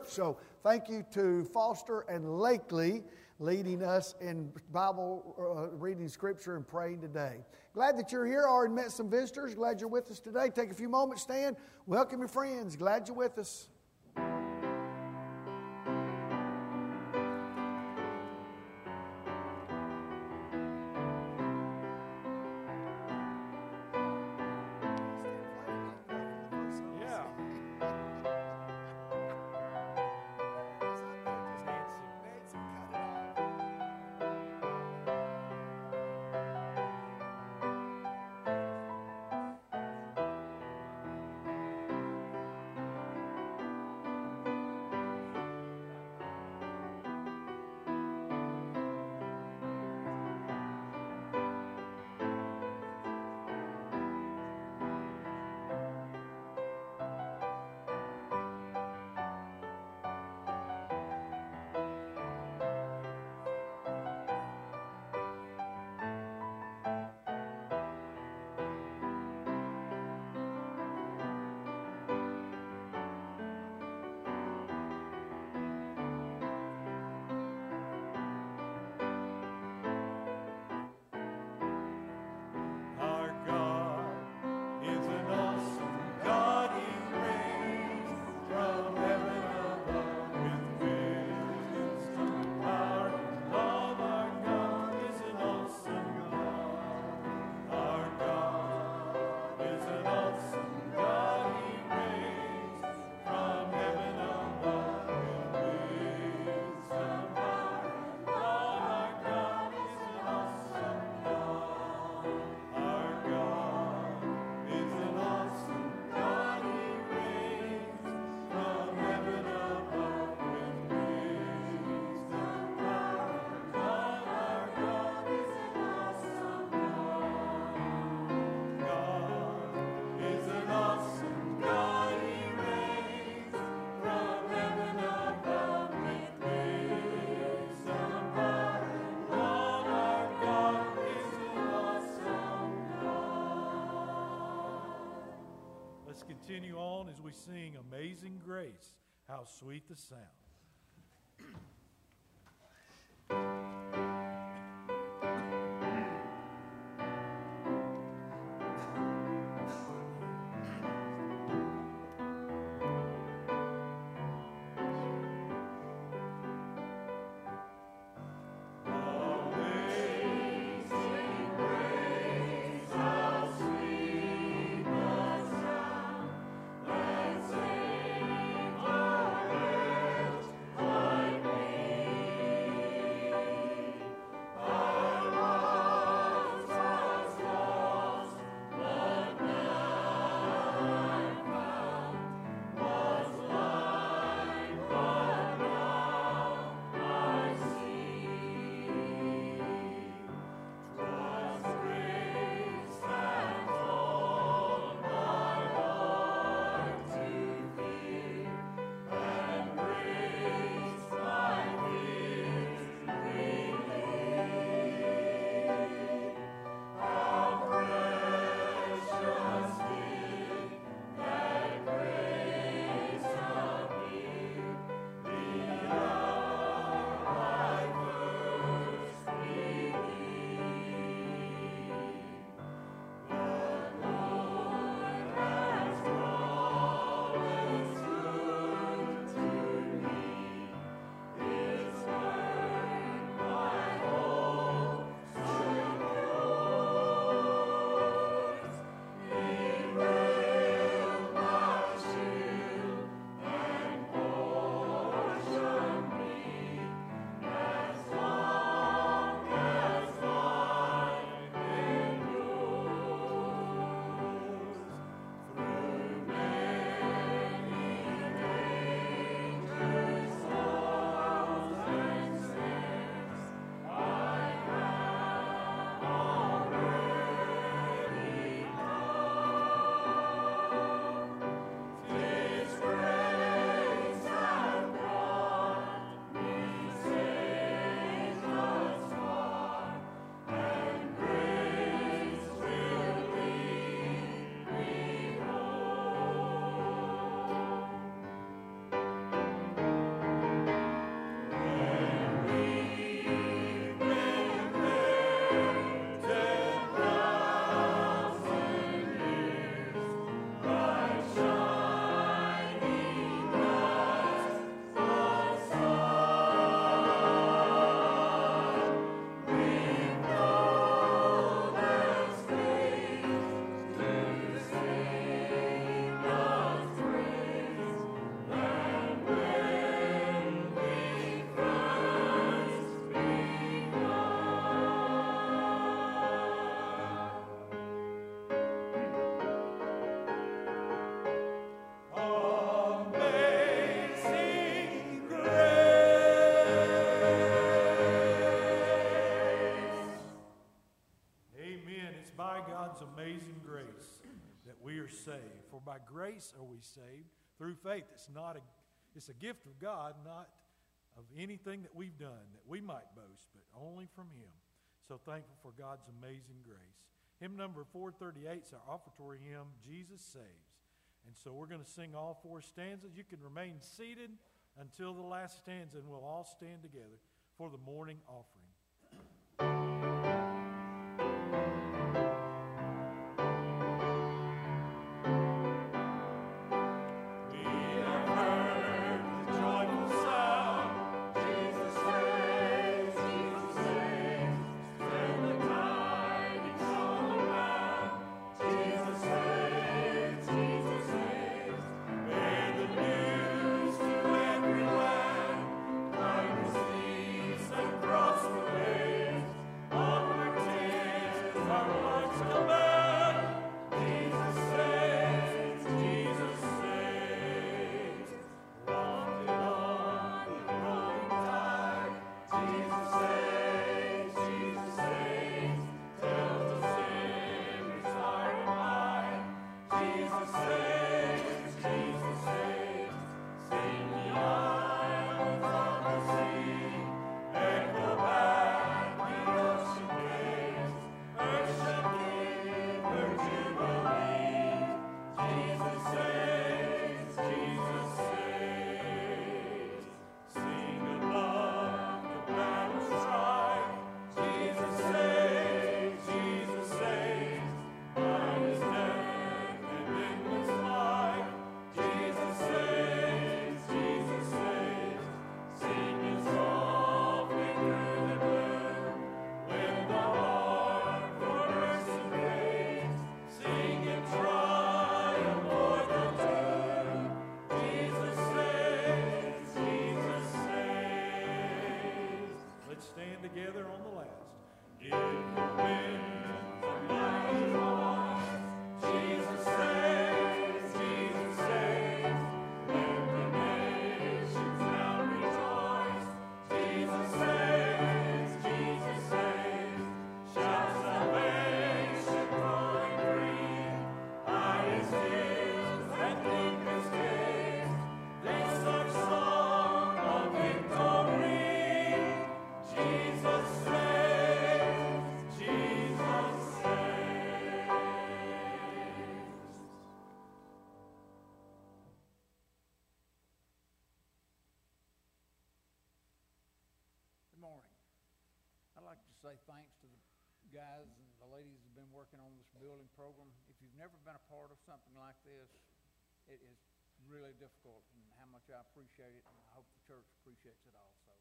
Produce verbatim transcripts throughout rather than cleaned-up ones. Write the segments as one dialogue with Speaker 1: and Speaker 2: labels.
Speaker 1: church. So thank you to Foster and Lakely leading us in Bible uh, reading Scripture and praying today. Glad that you're here. Already met some visitors. Glad you're with us today. Take a few moments, stand. Welcome your friends. Glad you're with us.
Speaker 2: Continue on as we sing Amazing Grace, how sweet the sound.
Speaker 3: Thank
Speaker 2: grace are we saved, through faith. It's not a, it's a gift of God, not of anything that we've done that we might boast, but only from Him. So thankful for God's amazing grace. Hymn number four thirty-eight is our offertory hymn, Jesus Saves. And so we're going to sing all four stanzas. You can remain seated until the last stanza, and we'll all stand together for the morning offering.
Speaker 3: Say thanks to the guys and the ladies who've been working on this building program. If you've never been a part of something like this, it is really difficult, and how much I appreciate it, and I hope the church appreciates it also.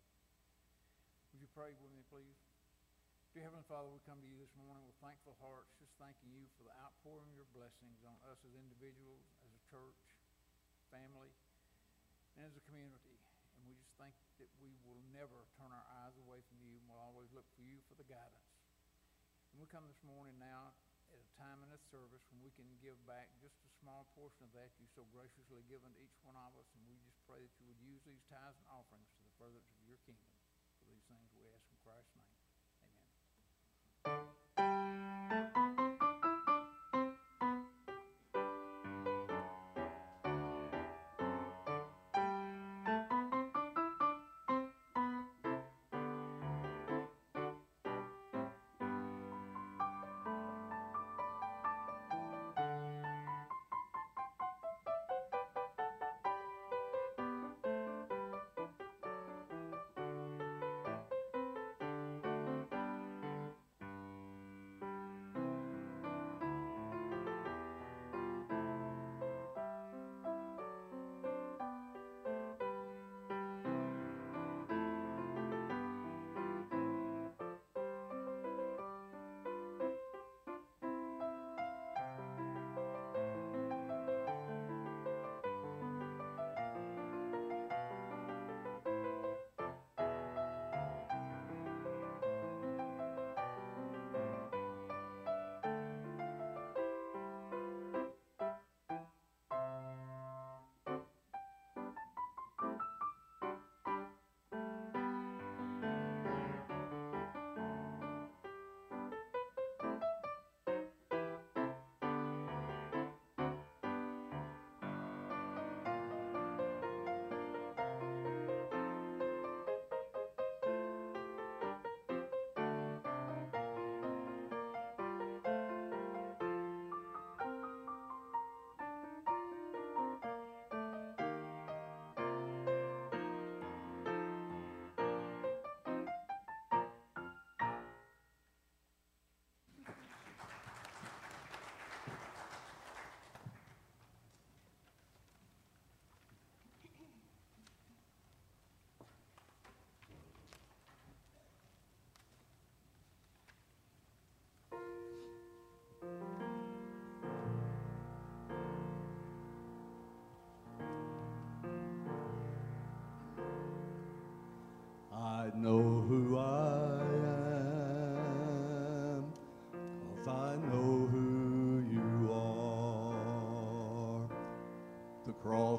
Speaker 3: Would you pray with me, please? Dear Heavenly Father, we come to you this morning with thankful hearts, just thanking you for the outpouring of your blessings on us as individuals, as a church, family, and as a community. And we just think that we will never turn our eyes away from you, and we'll always look for you for the guidance. And we come this morning now at a time in this service when we can give back just a small portion of that you so graciously given to each one of us, and we just pray that you would use these tithes and offerings to the furtherance of your kingdom. For these things we ask in Christ's name. Amen.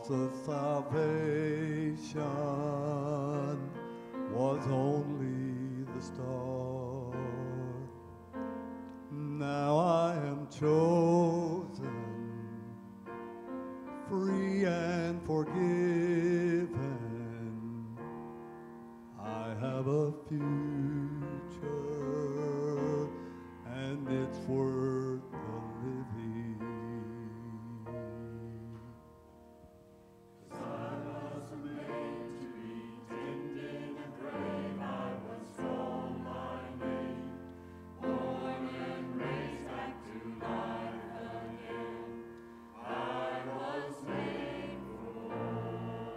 Speaker 4: cross of salvation was only the start. Now I am chosen, free and forgiven. I have a future, and it's worth the living. 'Cause I was made to be tended in a grave. I was called by name, born and raised back to life again. I was made for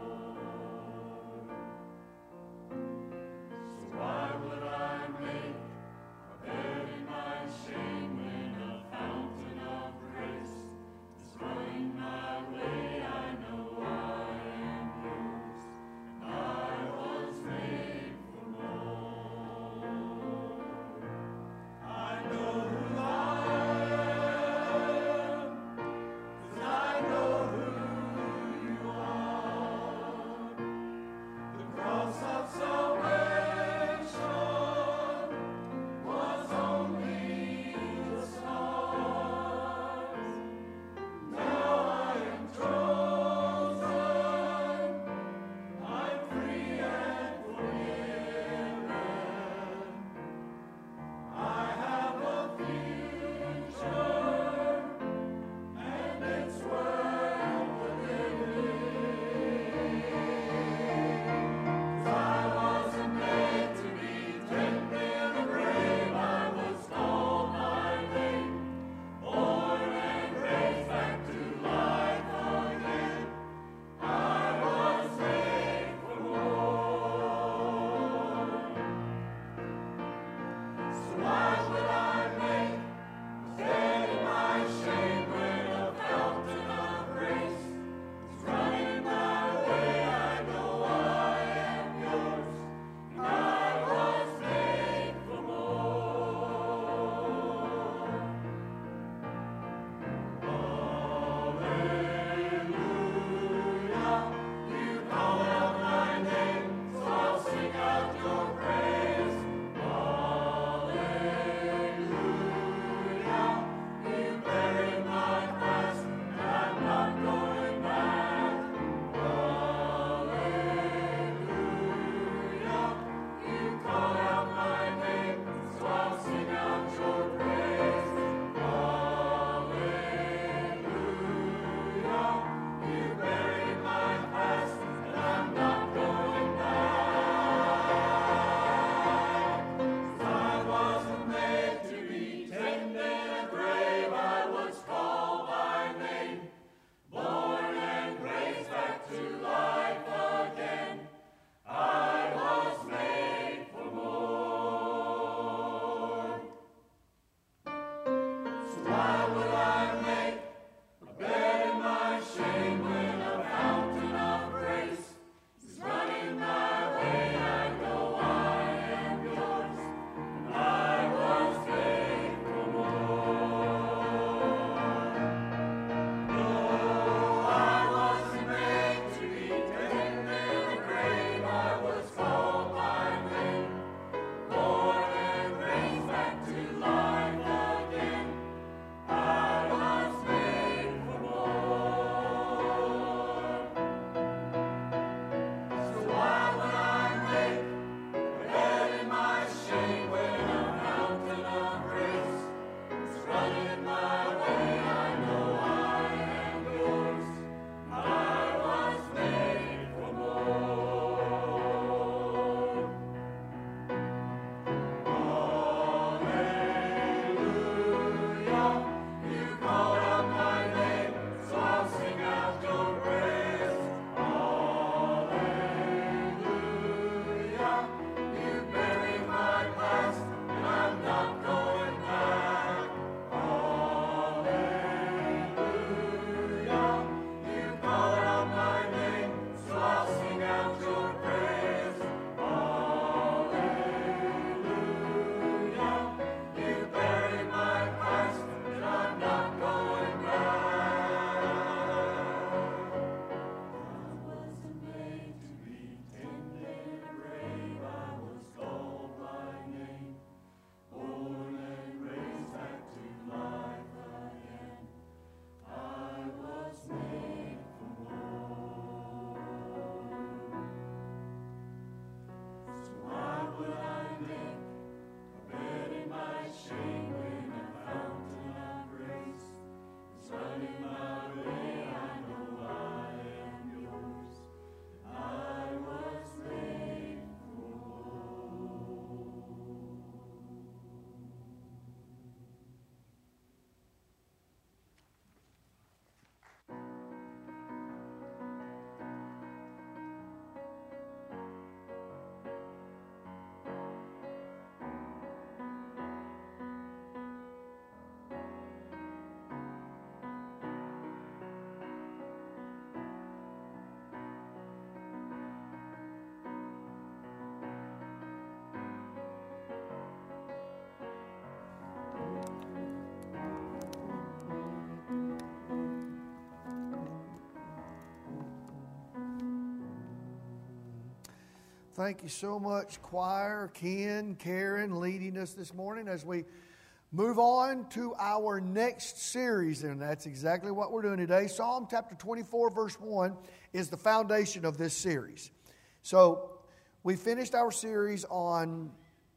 Speaker 1: Thank you so much, choir, Ken, Karen, leading us this morning as we move on to our next series. And that's exactly what we're doing today. Psalm chapter twenty-four, verse one is the foundation of this series. So we finished our series on,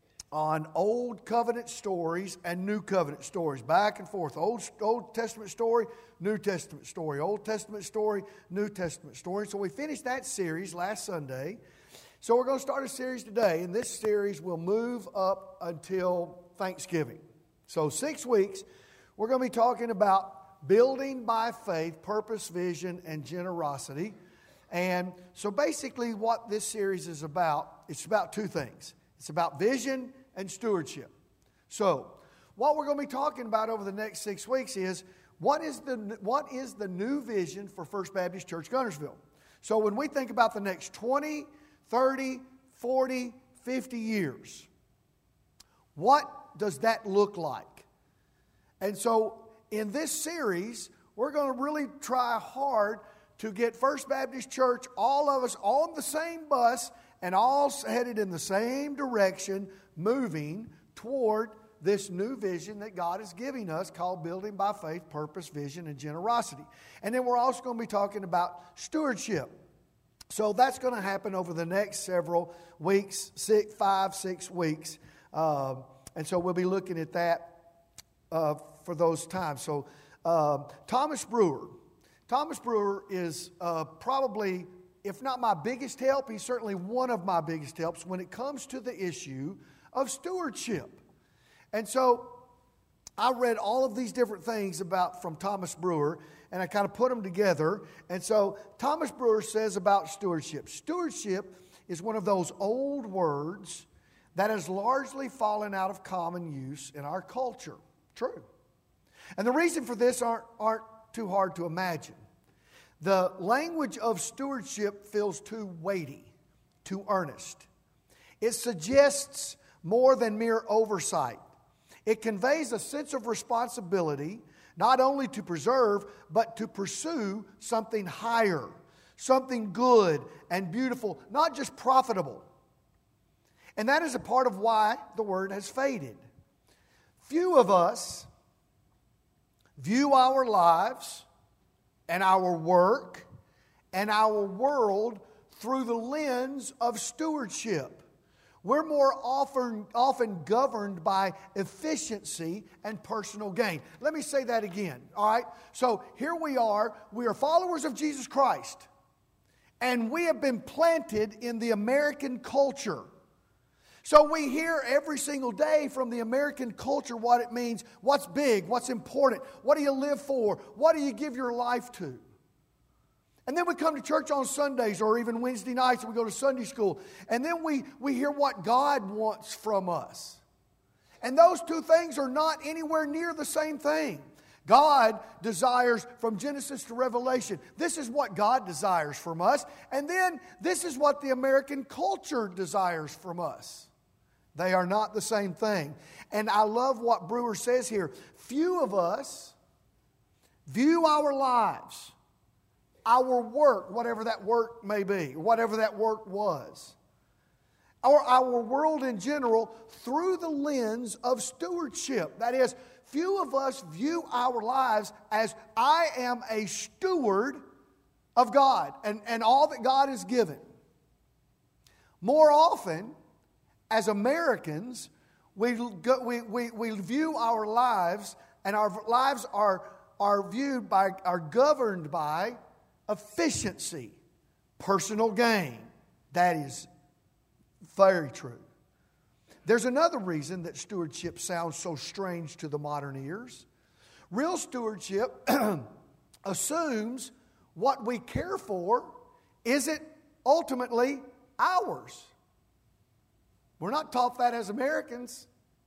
Speaker 1: on Old Covenant stories and New Covenant stories, back and forth. Old, Old Testament story, New Testament story. Old Testament story, New Testament story. So we finished that series last Sunday. So we're going to start a series today, and this series will move up until Thanksgiving. So six weeks, we're going to be talking about building by faith, purpose, vision, and generosity. And so basically what this series is about, it's about two things. It's about vision and stewardship. So what we're going to be talking about over the next six weeks is what is the, what is the new vision for First Baptist Church Guntersville? So when we think about the next twenty, thirty, forty, fifty years, what does that look like? And so in this series, we're going to really try hard to get First Baptist Church, all of us on the same bus and all headed in the same direction, moving toward this new vision that God is giving us called Building by Faith, Purpose, Vision, and Generosity. And then we're also going to be talking about stewardship. So that's going to happen over the next several weeks, six, five, six weeks. Uh, and so we'll be looking at that uh, for those times. So uh, Thomas Brewer. Thomas Brewer is uh, probably, if not my biggest help, he's certainly one of my biggest helps when it comes to the issue of stewardship. And so I read all of these different things about from Thomas Brewer, and I kind of put them together. And so Thomas Brewer says about stewardship. Stewardship is one of those old words that has largely fallen out of common use in our culture. True. And the reason for this aren't, aren't too hard to imagine. The language of stewardship feels too weighty, too earnest. It suggests more than mere oversight. It conveys a sense of responsibility, not only to preserve, but to pursue something higher, something good and beautiful, not just profitable. And that is a part of why the word has faded. Few of us view our lives and our work and our world through the lens of stewardship. We're more often, often governed by efficiency and personal gain. Let me say that again, all right? So here we are. We are followers of Jesus Christ. And we have been planted in the American culture. So we hear every single day from the American culture what it means, what's big, what's important, what do you live for, what do you give your life to? And then we come to church on Sundays or even Wednesday nights and we go to Sunday school. And then we, we hear what God wants from us. And those two things are not anywhere near the same thing. God desires from Genesis to Revelation. This is what God desires from us. And then this is what the American culture desires from us. They are not the same thing. And I love what Brewer says here. Few of us view our lives, our work, whatever that work may be, whatever that work was, or our world in general, through the lens of stewardship. That is, few of us view our lives as I am a steward of God and, and all that God has given. More often, as Americans, we, we, we, we view our lives, and our lives are, are viewed by, are governed by efficiency, personal gain. That is very true. There's another reason that stewardship sounds so strange to the modern ears. Real stewardship assumes what we care for isn't ultimately ours. We're not taught that as Americans.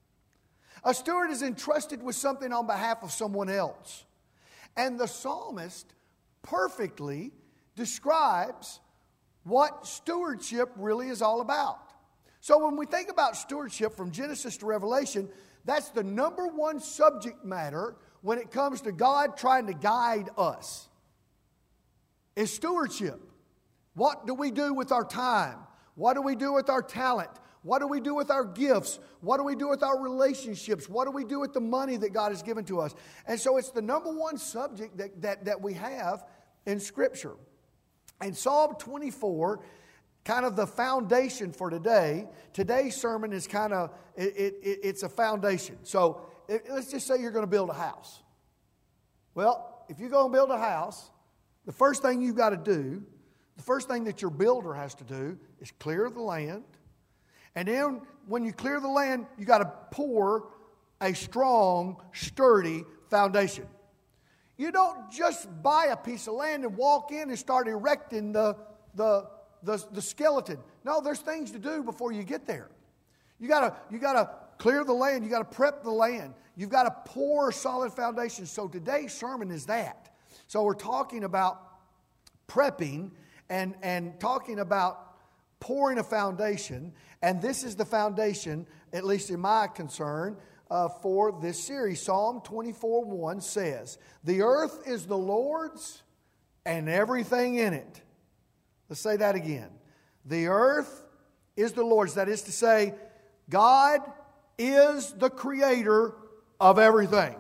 Speaker 1: A steward is entrusted with something on behalf of someone else. And the psalmist perfectly describes what stewardship really is all about. So when we think about stewardship from Genesis to Revelation, that's the number one subject matter when it comes to God trying to guide us. Is stewardship. What do we do with our time? What do we do with our talent? What do we do with our gifts? What do we do with our relationships? What do we do with the money that God has given to us? And so it's the number one subject that, that, that we have in Scripture. And Psalm twenty-four, kind of the foundation for today. Today's sermon is kind of, it, it, it's a foundation. So it, let's just say you're going to build a house. Well, if you're going to build a house, the first thing you've got to do, the first thing that your builder has to do is clear the land. And then when you clear the land, you got to pour a strong, sturdy foundation. You don't just buy a piece of land and walk in and start erecting the, the, the, the skeleton. No, there's things to do before you get there. You gotta, you gotta clear the land. You gotta prep the land. You've got to pour a solid foundation. So today's sermon is that. So we're talking about prepping and, and talking about pouring a foundation, and this is the foundation, at least in my concern, uh, for this series. Psalm twenty-four one says, "The earth is the Lord's and everything in it." Let's say that again. The earth is the Lord's. That is to say, God is the creator of everything.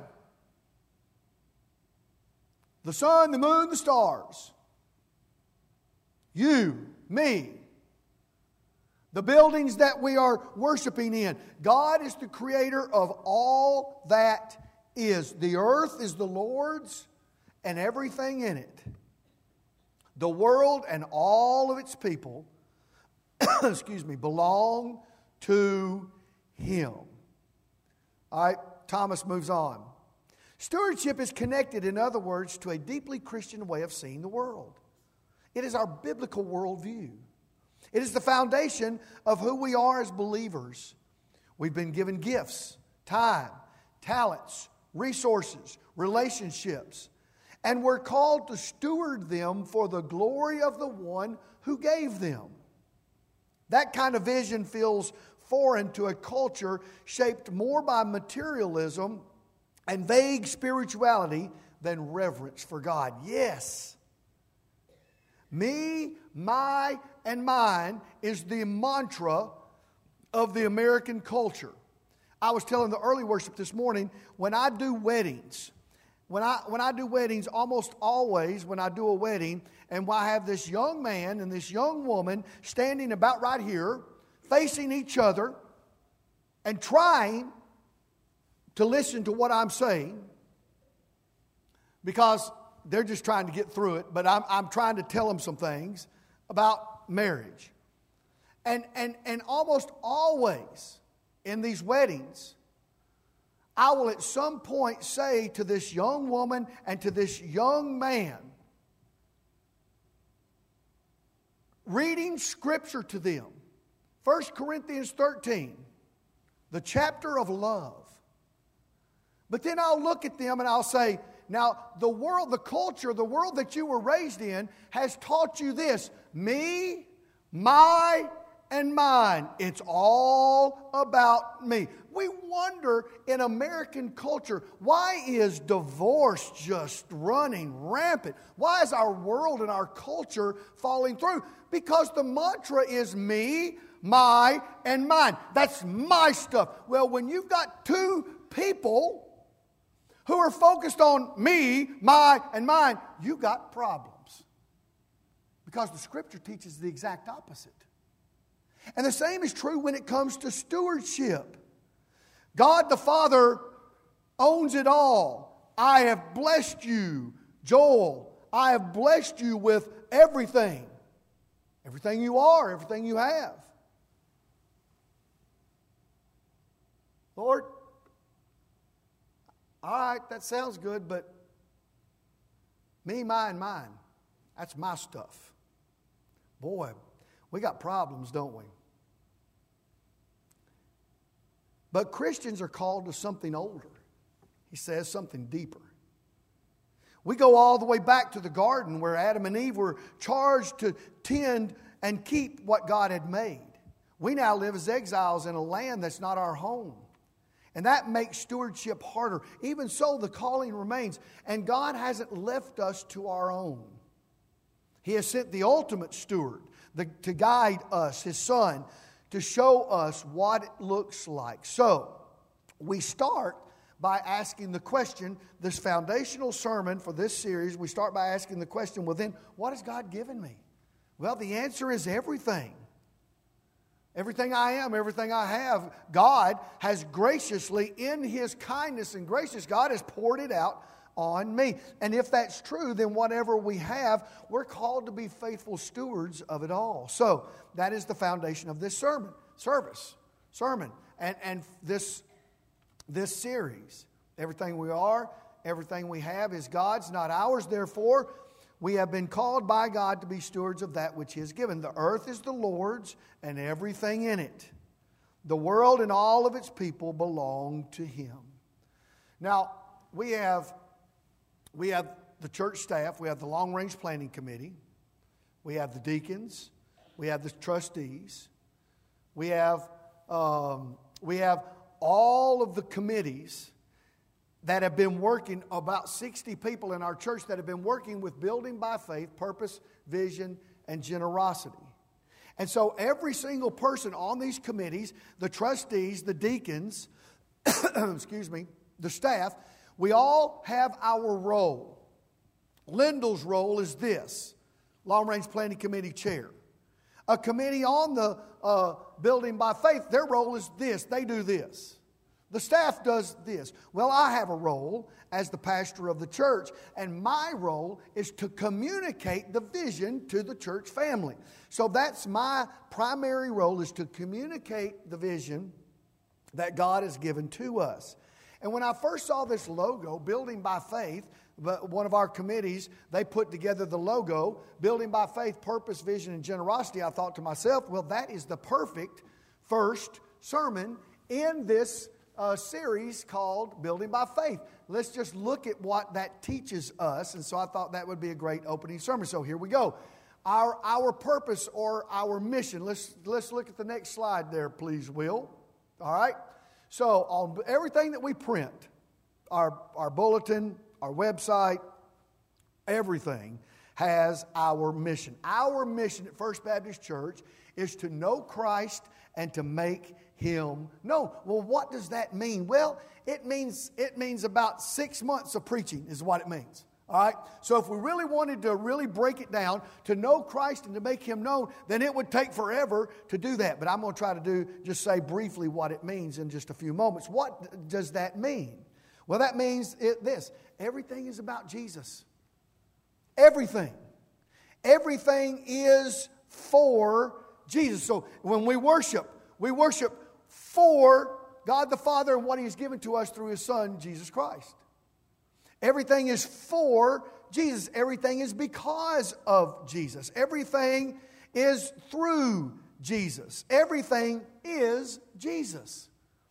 Speaker 1: The sun, the moon, the stars. You, me. The buildings that we are worshiping in. God is the creator of all that is. The earth is the Lord's and everything in it. The world and all of its people, excuse me, belong to Him. All right, Thomas moves on. Stewardship is connected, in other words, to a deeply Christian way of seeing the world. It is our biblical worldview. It is the foundation of who we are as believers. We've been given gifts, time, talents, resources, relationships, and we're called to steward them for the glory of the one who gave them. That kind of vision feels foreign to a culture shaped more by materialism and vague spirituality than reverence for God. Yes. Me, my, and mine is the mantra of the American culture. I was telling the early worship this morning, when I do weddings, when I when I do weddings, almost always when I do a wedding, and I have this young man and this young woman standing about right here, facing each other, and trying to listen to what I'm saying, because they're just trying to get through it, but I'm, I'm trying to tell them some things about marriage. And, and, and almost always in these weddings, I will at some point say to this young woman and to this young man, reading Scripture to them, First Corinthians thirteen, the chapter of love. But then I'll look at them and I'll say, now, the world, the culture, the world that you were raised in has taught you this. Me, my, and mine. It's all about me. We wonder in American culture, why is divorce just running rampant? Why is our world and our culture falling through? Because the mantra is me, my, and mine. That's my stuff. Well, when you've got two people who are focused on me, my, and mine, you got problems. Because the Scripture teaches the exact opposite. And the same is true when it comes to stewardship. God the Father owns it all. I have blessed you, Joel. I have blessed you with everything. Everything you are, everything you have. Lord, all right, that sounds good, but me, mine, mine, that's my stuff. Boy, we got problems, don't we? But Christians are called to something older. He says something deeper. We go all the way back to the garden where Adam and Eve were charged to tend and keep what God had made. We now live as exiles in a land that's not our home. And that makes stewardship harder. Even so, the calling remains. And God hasn't left us to our own. He has sent the ultimate steward, the, to guide us, His Son, to show us what it looks like. So, we start by asking the question, this foundational sermon for this series, we start by asking the question, well then, what has God given me? Well, the answer is everything. Everything I am, everything I have, God has graciously, in His kindness and gracious, God has poured it out on me. And if that's true, then whatever we have, we're called to be faithful stewards of it all. So, that is the foundation of this sermon, service, sermon, and, and this This series. Everything we are, everything we have is God's, not ours. Therefore, we have been called by God to be stewards of that which He has given. The earth is the Lord's and everything in it. The world and all of its people belong to Him. Now, we have, we have the church staff, we have the Long Range Planning Committee, we have the deacons, we have the trustees, we have, um, we have all of the committees that have been working, about sixty people in our church that have been working with building by faith, purpose, vision, and generosity. And so every single person on these committees, the trustees, the deacons, excuse me, the staff, we all have our role. Lyndall's role is this, Long Range Planning Committee chair. A committee on the uh, building by faith, their role is this, they do this. The staff does this. Well, I have a role as the pastor of the church, and my role is to communicate the vision to the church family. So that's my primary role, is to communicate the vision that God has given to us. And when I first saw this logo, Building by Faith, one of our committees, they put together the logo, Building by Faith, Purpose, Vision, and Generosity. I thought to myself, well, that is the perfect first sermon in this uh, series called Building by Faith. Let's just look at what that teaches us. And so I thought that would be a great opening sermon. So here we go. Our, our purpose or our mission. Let's, let's look at the next slide there, please, Will. All right. So on everything that we print, our, our bulletin, our website, everything has our mission. Our mission at First Baptist Church is to know Christ and to make Him known. Well, what does that mean? Well, it means it means about six months of preaching is what it means. All right? So if we really wanted to really break it down, to know Christ and to make Him known, then it would take forever to do that. But I'm going to try to do just say briefly what it means in just a few moments. What does that mean? Well, that means it, this. Everything is about Jesus. Everything. Everything is for Jesus. So when we worship, we worship for God the Father and what He has given to us through His Son, Jesus Christ. Everything is for Jesus. Everything is because of Jesus. Everything is through Jesus. Everything is Jesus.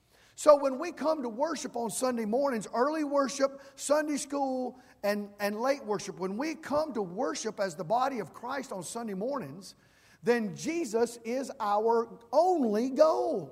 Speaker 1: So when we come to worship on Sunday mornings, early worship, Sunday school, and, and late worship, when we come to worship as the body of Christ on Sunday mornings, then Jesus is our only goal.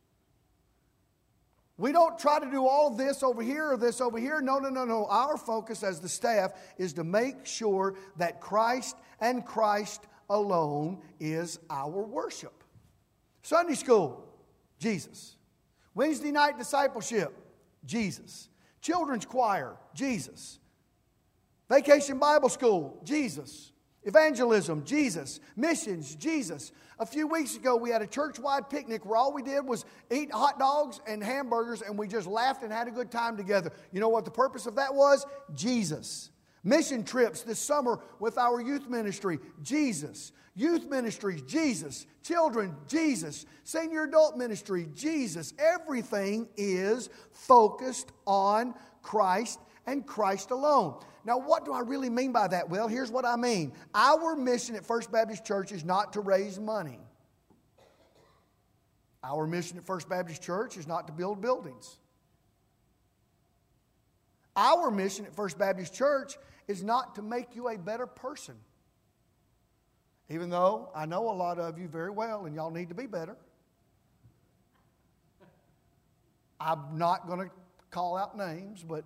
Speaker 1: We don't try to do all of this over here or this over here. No, no, no, no. Our focus as the staff is to make sure that Christ and Christ alone is our worship. Sunday school, Jesus. Wednesday night discipleship, Jesus. Children's choir, Jesus. Vacation Bible school, Jesus. Evangelism, Jesus. Missions, Jesus. A few weeks ago, we had a church-wide picnic where all we did was eat hot dogs and hamburgers, and we just laughed and had a good time together. You know what the purpose of that was? Jesus. Mission trips this summer with our youth ministry, Jesus. Youth ministries, Jesus. Children, Jesus. Senior adult ministry, Jesus. Everything is focused on Christ and Christ alone. Now, what do I really mean by that? Well, here's what I mean. Our mission at First Baptist Church is not to raise money. Our mission at First Baptist Church is not to build buildings. Our mission at First Baptist Church is not to make you a better person. Even though I know a lot of you very well and y'all need to be better. I'm not going to call out names, but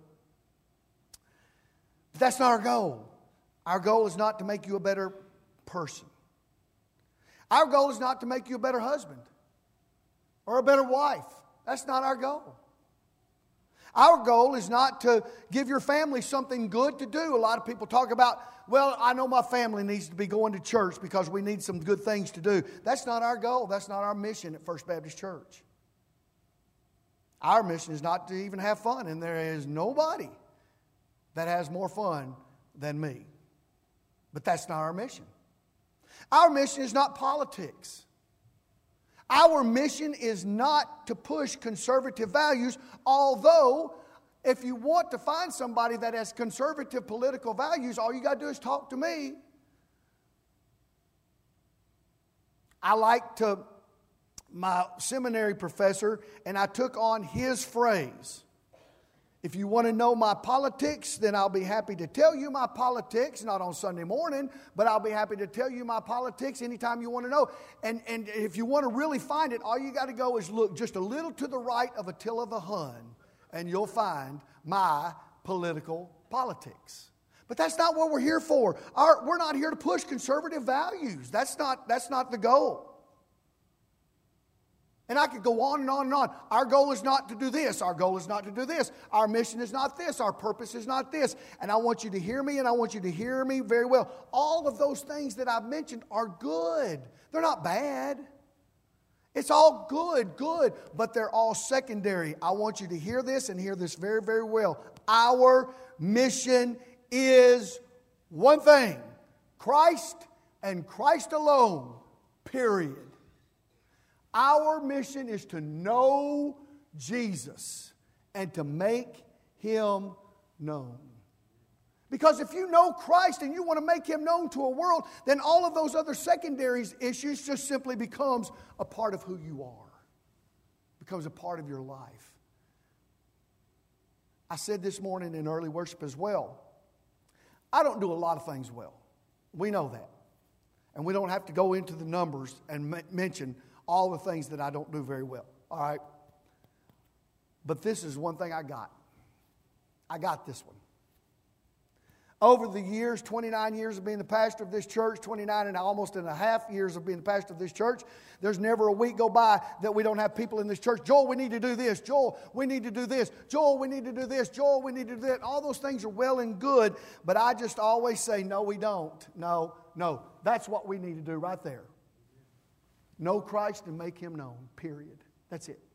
Speaker 1: that's not our goal. Our goal is not to make you a better person. Our goal is not to make you a better husband or a better wife. That's not our goal. Our goal is not to give your family something good to do. A lot of people talk about, well, I know my family needs to be going to church because we need some good things to do. That's not our goal. That's not our mission at First Baptist Church. Our mission is not to even have fun, and there is nobody that has more fun than me. But that's not our mission. Our mission is not politics. Our mission is not to push conservative values, although if you want to find somebody that has conservative political values, all you got to do is talk to me. I like to, my seminary professor, and I took on his phrase. If you want to know my politics, then I'll be happy to tell you my politics, not on Sunday morning, but I'll be happy to tell you my politics anytime you want to know. And, and if you want to really find it, all you got to go is look just a little to the right of Attila the Hun, and you'll find my political politics. But that's not what we're here for. Our, we're not here to push conservative values. That's not, that's not the goal. And I could go on and on and on. Our goal is not to do this. Our goal is not to do this. Our mission is not this. Our purpose is not this. And I want you to hear me, and I want you to hear me very well. All of those things that I've mentioned are good. They're not bad. It's all good, good, but they're all secondary. I want you to hear this and hear this very, very well. Our mission is one thing: Christ and Christ alone, period. Our mission is to know Jesus and to make Him known. Because if you know Christ and you want to make Him known to a world, then all of those other secondary issues just simply becomes a part of who you are. Becomes a part of your life. I said this morning in early worship as well, I don't do a lot of things well. We know that. And we don't have to go into the numbers and m- mention all the things that I don't do very well. All right? But this is one thing I got. I got this one. Over the years, twenty-nine years of being the pastor of this church, twenty-nine and almost and a half years of being the pastor of this church, there's never a week go by that we don't have people in this church. Joel, we need to do this. Joel, we need to do this. Joel, we need to do this. Joel, we need to do that. All those things are well and good, but I just always say, no, we don't. No, no. That's what we need to do right there. Know Christ and make Him known, period. That's it.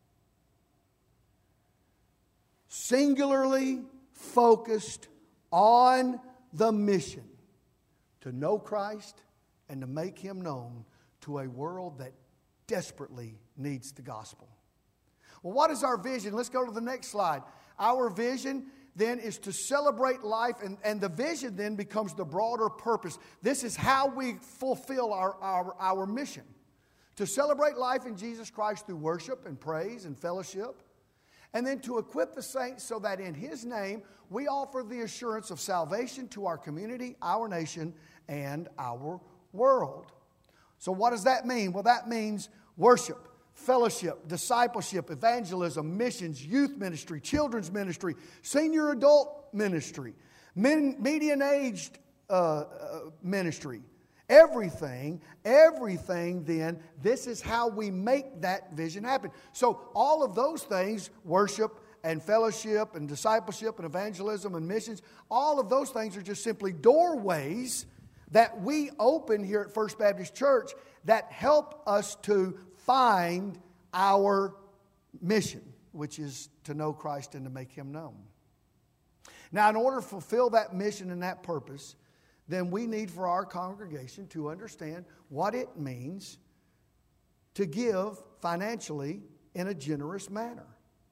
Speaker 1: Singularly focused on the mission to know Christ and to make Him known to a world that desperately needs the gospel. Well, what is our vision? Let's go to the next slide. Our vision then is to celebrate life, and, and the vision then becomes the broader purpose. This is how we fulfill our, our, our mission. To celebrate life in Jesus Christ through worship and praise and fellowship. And then to equip the saints so that in His name we offer the assurance of salvation to our community, our nation, and our world. So what does that mean? Well, that means worship, fellowship, discipleship, evangelism, missions, youth ministry, children's ministry, senior adult ministry, median-aged uh, uh, ministry. Everything, everything then, this is how we make that vision happen. So all of those things, worship and fellowship and discipleship and evangelism and missions, all of those things are just simply doorways that we open here at First Baptist Church that help us to find our mission, which is to know Christ and to make Him known. Now, in order to fulfill that mission and that purpose, then we need for our congregation to understand what it means to give financially in a generous manner.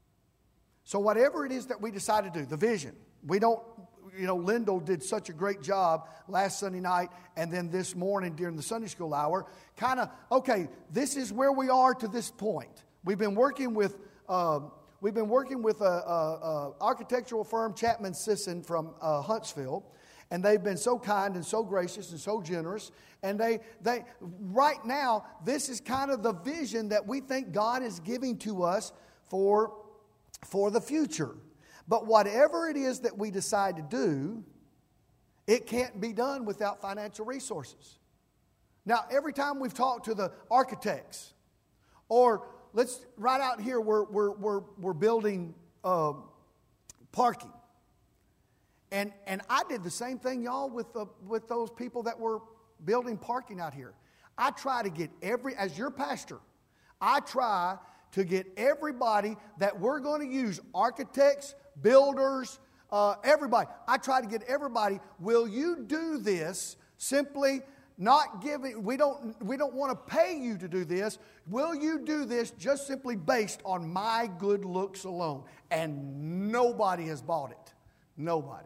Speaker 1: So whatever it is that we decide to do, the vision, we don't, you know, Lyndall did such a great job last Sunday night and then this morning during the Sunday school hour, kind of, okay, this is where we are to this point. We've been working with, uh, we've been working with a, a, a architectural firm, Chapman Sisson from uh, Huntsville. And they've been so kind and so gracious and so generous. And they, they, right now, this is kind of the vision that we think God is giving to us for, for the future. But whatever it is that we decide to do, it can't be done without financial resources. Now, every time we've talked to the architects, or let's, right out here, we're, we're, we're, we're building uh, parking. And, and I did the same thing, y'all, with, the, with those people that were building parking out here. I try to get every, as your pastor, I try to get everybody that we're going to use, architects, builders, uh, everybody. I try to get everybody, will you do this simply not giving, we don't, we don't want to pay you to do this. Will you do this just simply based on my good looks alone? And nobody has bought it. Nobody.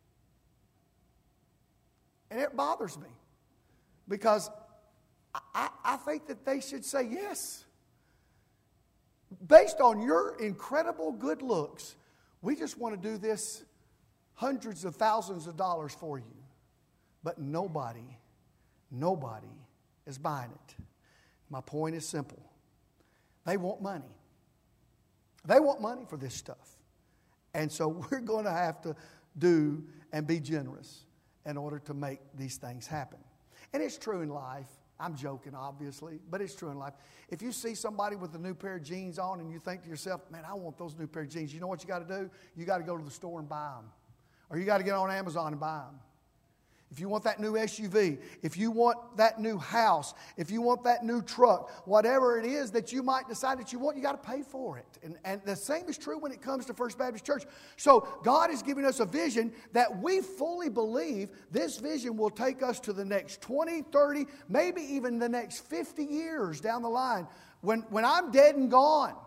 Speaker 1: And it bothers me because I, I think that they should say yes. Based on your incredible good looks, we just want to do this hundreds of thousands of dollars for you. But nobody, nobody is buying it. My point is simple. They want money. They want money for this stuff. And so we're going to have to do and be generous in order to make these things happen. And it's true in life. I'm joking, obviously, but it's true in life. If you see somebody with a new pair of jeans on and you think to yourself, man, I want those new pair of jeans, you know what you got to do? You got to go to the store and buy them. Or you got to get on Amazon and buy them. If you want that new S U V, if you want that new house, if you want that new truck, whatever it is that you might decide that you want, you got to pay for it. And, and the same is true when it comes to First Baptist Church. So God is giving us a vision that we fully believe this vision will take us to the next twenty, thirty, maybe even the next fifty years down the line. When, when I'm dead and gone,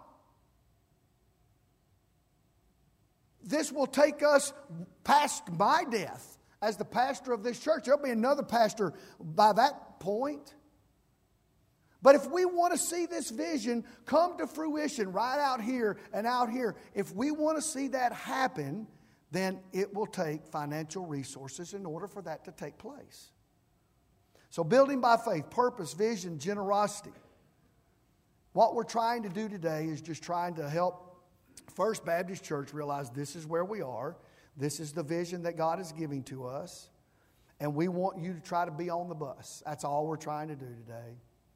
Speaker 1: this will take us past my death. As the pastor of this church, there'll be another pastor by that point. But if we want to see this vision come to fruition right out here and out here, if we want to see that happen, then it will take financial resources in order for that to take place. So building by faith, purpose, vision, generosity. What we're trying to do today is just trying to help First Baptist Church realize this is where we are. This is the vision that God is giving to us. And we want you to try to be on the bus. That's all we're trying to do today.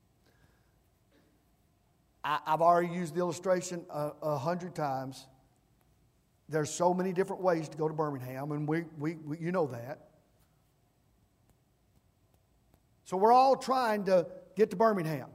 Speaker 1: I, I've already used the illustration a, a hundred times. There's so many different ways to go to Birmingham, and we, we, we you know that. So we're all trying to get to Birmingham.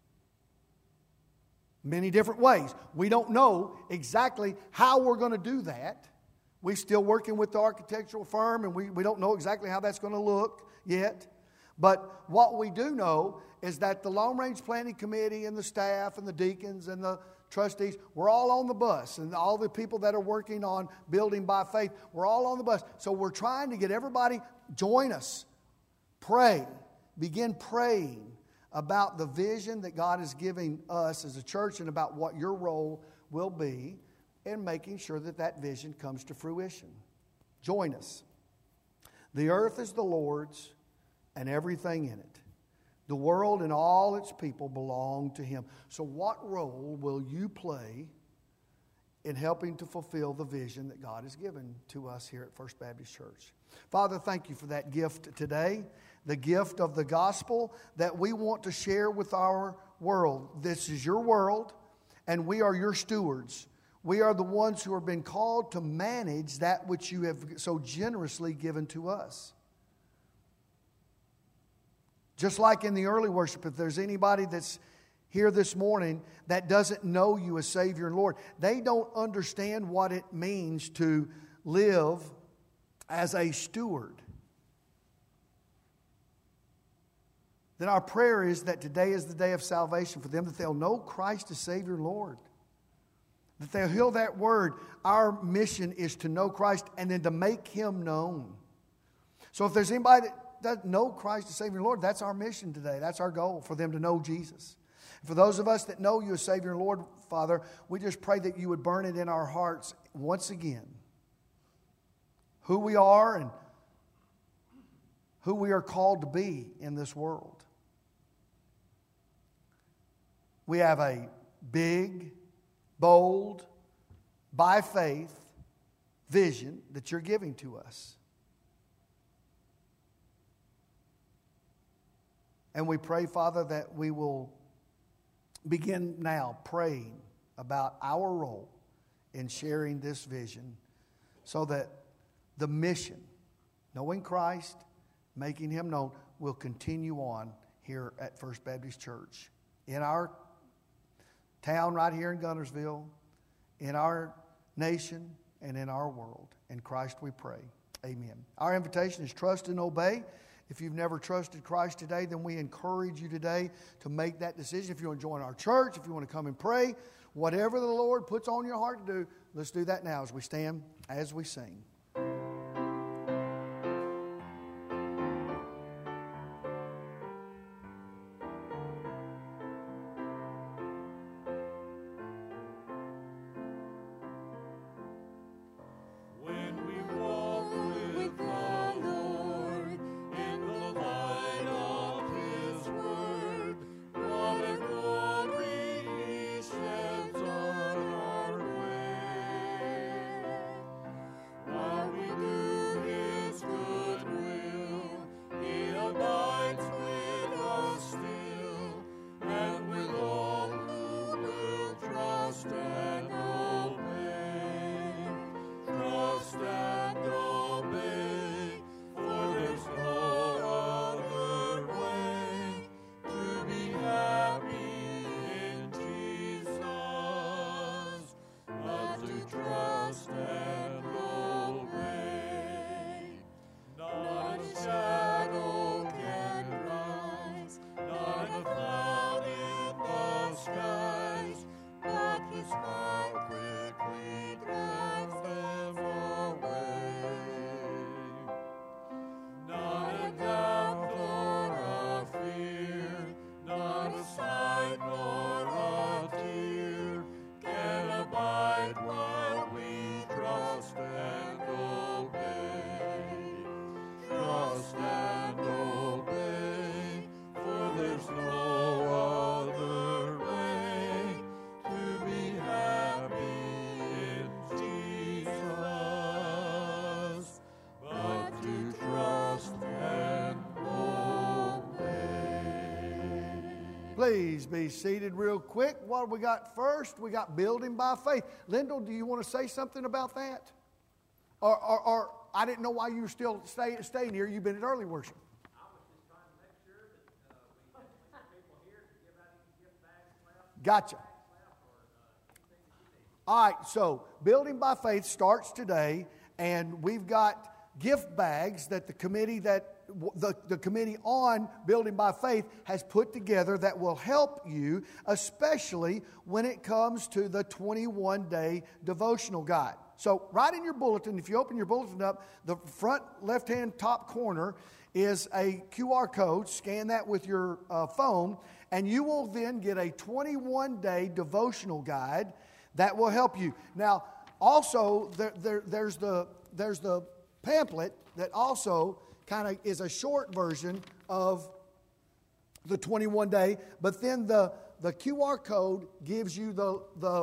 Speaker 1: Many different ways. We don't know exactly how we're going to do that. We're still working with the architectural firm, and we, we don't know exactly how that's going to look yet. But what we do know is that the Long Range Planning Committee and the staff and the deacons and the trustees, we're all on the bus. And all the people that are working on building by faith, we're all on the bus. So we're trying to get everybody, join us, pray, begin praying about the vision that God is giving us as a church and about what your role will be in making sure that that vision comes to fruition. Join us. The earth is the Lord's and everything in it. The world and all its people belong to Him. So what role will you play in helping to fulfill the vision that God has given to us here at First Baptist Church? Father, thank you for that gift today, the gift of the gospel that we want to share with our world. This is your world, and we are your stewards. We are the ones who have been called to manage that which you have so generously given to us. Just like in the early worship, if there's anybody that's here this morning that doesn't know you as Savior and Lord, they don't understand what it means to live as a steward. Then our prayer is that today is the day of salvation for them, that they'll know Christ as Savior and Lord. That they'll hear that word. Our mission is to know Christ and then to make Him known. So if there's anybody that doesn't know Christ as Savior and Lord, that's our mission today. That's our goal, for them to know Jesus. And for those of us that know you as Savior and Lord, Father, we just pray that you would burn it in our hearts once again. Who we are and who we are called to be in this world. We have a big, bold, by faith vision that you're giving to us. And we pray, Father, that we will begin now praying about our role in sharing this vision so that the mission, knowing Christ, making Him known, will continue on here at First Baptist Church. In our town right here in Guntersville, in our nation, and in our world. In Christ we pray. Amen. Our invitation is trust and obey. If you've never trusted Christ today, then we encourage you today to make that decision. If you want to join our church, if you want to come and pray, whatever the Lord puts on your heart to do, let's do that now as we stand, as we sing. Please be seated real quick. What have we got first? We got building by faith. Lyndall, do you want to say something about that? Or, or, or I didn't know why you were still stay, staying here. You've been at early worship.
Speaker 5: I was just trying to make sure that uh, we had some people here to give out any gift bags left.
Speaker 1: Gotcha.
Speaker 5: Bags left or, uh, anything that you need.
Speaker 1: All right, so building by faith starts today, and we've got gift bags that the committee that the, the committee on building by faith has put together that will help you, especially when it comes to the twenty-one day devotional guide. So right in your bulletin, if you open your bulletin up, the front left-hand top corner is a Q R code. Scan that with your uh, phone, and you will then get a twenty-one day devotional guide that will help you. Now, also, there, there, there's the there's the pamphlet that also kind of is a short version of the twenty-one day, but then the, the Q R code gives you the, the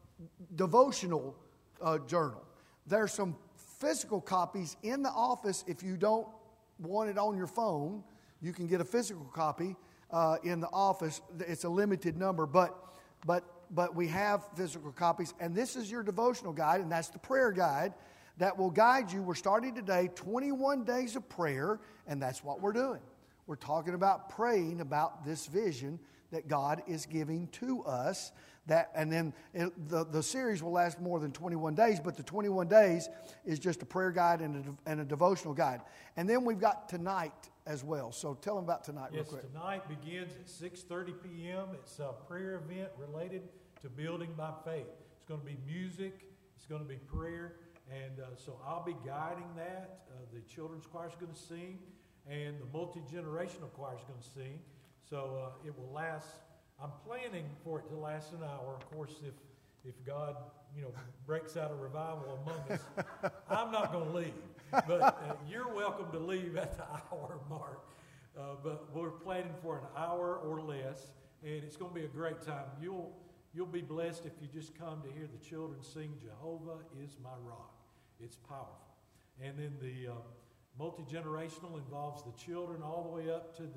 Speaker 1: devotional uh, journal. There's some physical copies in the office. If you don't want it on your phone, you can get a physical copy uh, in the office. It's a limited number, but but but we have physical copies, and this is your devotional guide, and that's the prayer guide that will guide you. We're starting today, twenty-one days of prayer, and that's what we're doing. We're talking about praying about this vision that God is giving to us. That, and then it, the, the series will last more than twenty-one days, but the twenty-one days is just a prayer guide and a, and a devotional guide. And then we've got tonight as well. So tell them about tonight real
Speaker 2: Yes,
Speaker 1: quick.
Speaker 2: tonight begins at six thirty p.m. It's a prayer event related to building by faith. It's going to be music. It's going to be prayer. And uh, so I'll be guiding that. Uh, the children's choir is going to sing, and the multi-generational choir is going to sing. So uh, it will last. I'm planning for it to last an hour. Of course, if if God, you know, breaks out a revival among us, I'm not going to leave. But uh, you're welcome to leave at the hour mark. Uh, but we're planning for an hour or less, and it's going to be a great time. You'll you'll be blessed if you just come to hear the children sing "Jehovah is my rock." It's powerful. And then the uh, multi-generational involves the children all the way up to the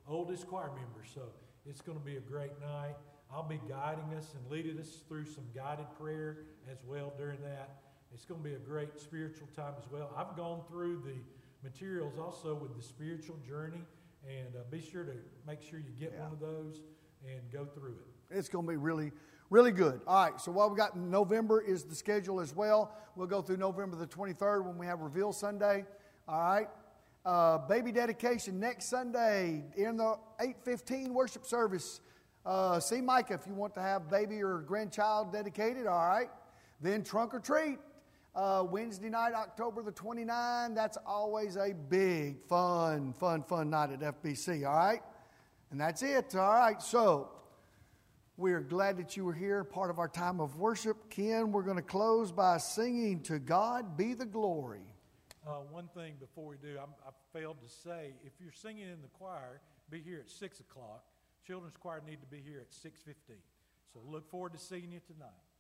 Speaker 2: oldest choir members. So it's going to be a great night. I'll be guiding us and leading us through some guided prayer as well during that. It's going to be a great spiritual time as well. I've gone through the materials also with the spiritual journey, and uh, be sure to make sure you get
Speaker 1: Yeah.
Speaker 2: one of those and go through it.
Speaker 1: It's going to be really, really good. All right, so what we got in November is the schedule as well. We'll go through November the twenty-third when we have Reveal Sunday. All right. Uh, baby dedication next Sunday in the eight fifteen worship service. Uh, see Micah if you want to have baby or grandchild dedicated. All right. Then trunk or treat. Uh, Wednesday night, October the twenty-ninth. That's always a big, fun, fun, fun night at F B C. All right. And that's it. All right. So we're glad that you were here, part of our time of worship. Ken, we're going to close by singing "To God Be the Glory."
Speaker 2: Uh, one thing before we do, I'm, I failed to say, if you're singing in the choir, be here at six o'clock. Children's choir need to be here at six fifteen. So look forward to seeing you tonight.